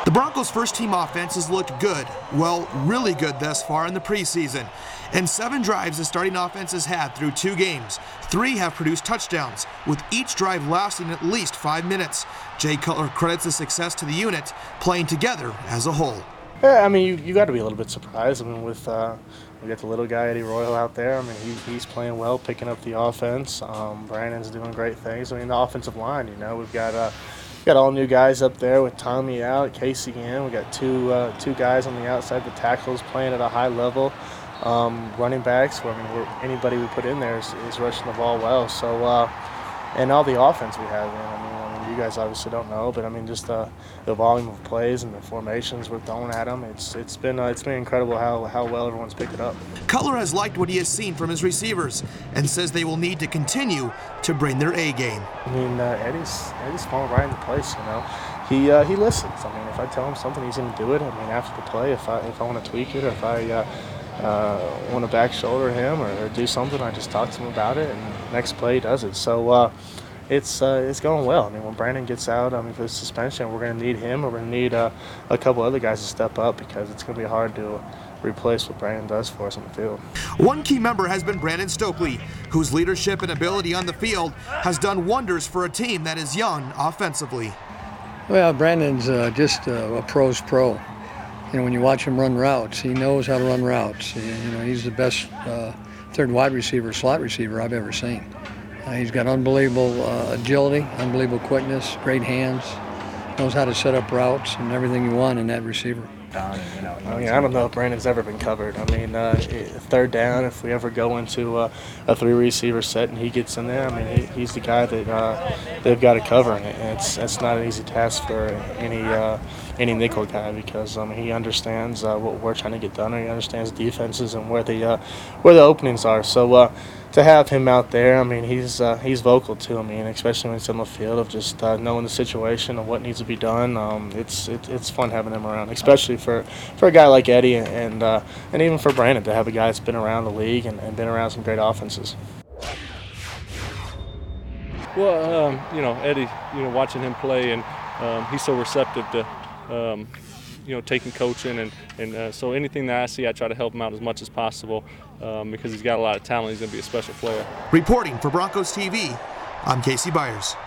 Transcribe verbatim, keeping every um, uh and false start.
The Broncos' first-team offense has looked good, well, really good thus far in the preseason. In seven drives the starting offense has had through two games, three have produced touchdowns, with each drive lasting at least five minutes. Jay Cutler credits the success to the unit playing together as a whole. Yeah, I mean, you, you got to be a little bit surprised. I mean, with uh, we got the little guy Eddie Royal out there. I mean, he, he's playing well, picking up the offense. Um, Brandon's doing great things. I mean, the offensive line, you know, we've got uh, got all new guys up there with Tommy out, Casey in. We got two uh, two guys on the outside, the tackles playing at a high level. Um, running backs, I mean, we're, anybody we put in there is, is rushing the ball well. So, uh, and all the offense we have in. I mean, I mean, you guys obviously don't know, but I mean, just uh, the volume of plays and the formations we're throwing at them. It's it's been uh, it's been incredible how how well everyone's picked it up. Cutler has liked what he has seen from his receivers and says they will need to continue to bring their A game. I mean, uh, Eddie's Eddie's falling right into place. You know, he uh, he listens. I mean, if I tell him something, he's going to do it. I mean, after the play, if I if I want to tweak it, or if I uh, uh, want to back shoulder him or, or do something, I just talk to him about it, and next play he does it. So. Uh, It's uh, it's going well. I mean, when Brandon gets out, I mean, for the suspension, we're going to need him. We're going to need uh, a couple other guys to step up because it's going to be hard to replace what Brandon does for us on the field. One key member has been Brandon Stokely, whose leadership and ability on the field has done wonders for a team that is young offensively. Well, Brandon's uh, just uh, a pro's pro. You know, when you watch him run routes, he knows how to run routes. You know, he's the best uh, third wide receiver, slot receiver I've ever seen. Uh, he's got unbelievable uh, agility, unbelievable quickness, great hands, knows how to set up routes and everything you want in that receiver. I mean, I don't know if Brandon's ever been covered. I mean, uh, third down, if we ever go into uh, a three-receiver set and he gets in there, I mean, he, he's the guy that uh, they've got to cover, and it's it's not an easy task for any uh, any nickel guy because um, he understands uh, what we're trying to get done, and he understands defenses and where the uh, where the openings are. So uh, to have him out there, I mean, he's uh, he's vocal too. I mean, especially when it's on the field of just uh, knowing the situation and what needs to be done. Um, it's it, it's fun having him around, especially for, for a guy like Eddie and uh, and even for Brandon to have a guy that's been around the league and, and been around some great offenses. Well, um, you know, Eddie, you know, watching him play, and um, he's so receptive to, um, you know, taking coaching, and, and uh, so anything that I see, I try to help him out as much as possible um, because he's got a lot of talent. He's going to be a special player. Reporting for Broncos T V, I'm Casey Byers.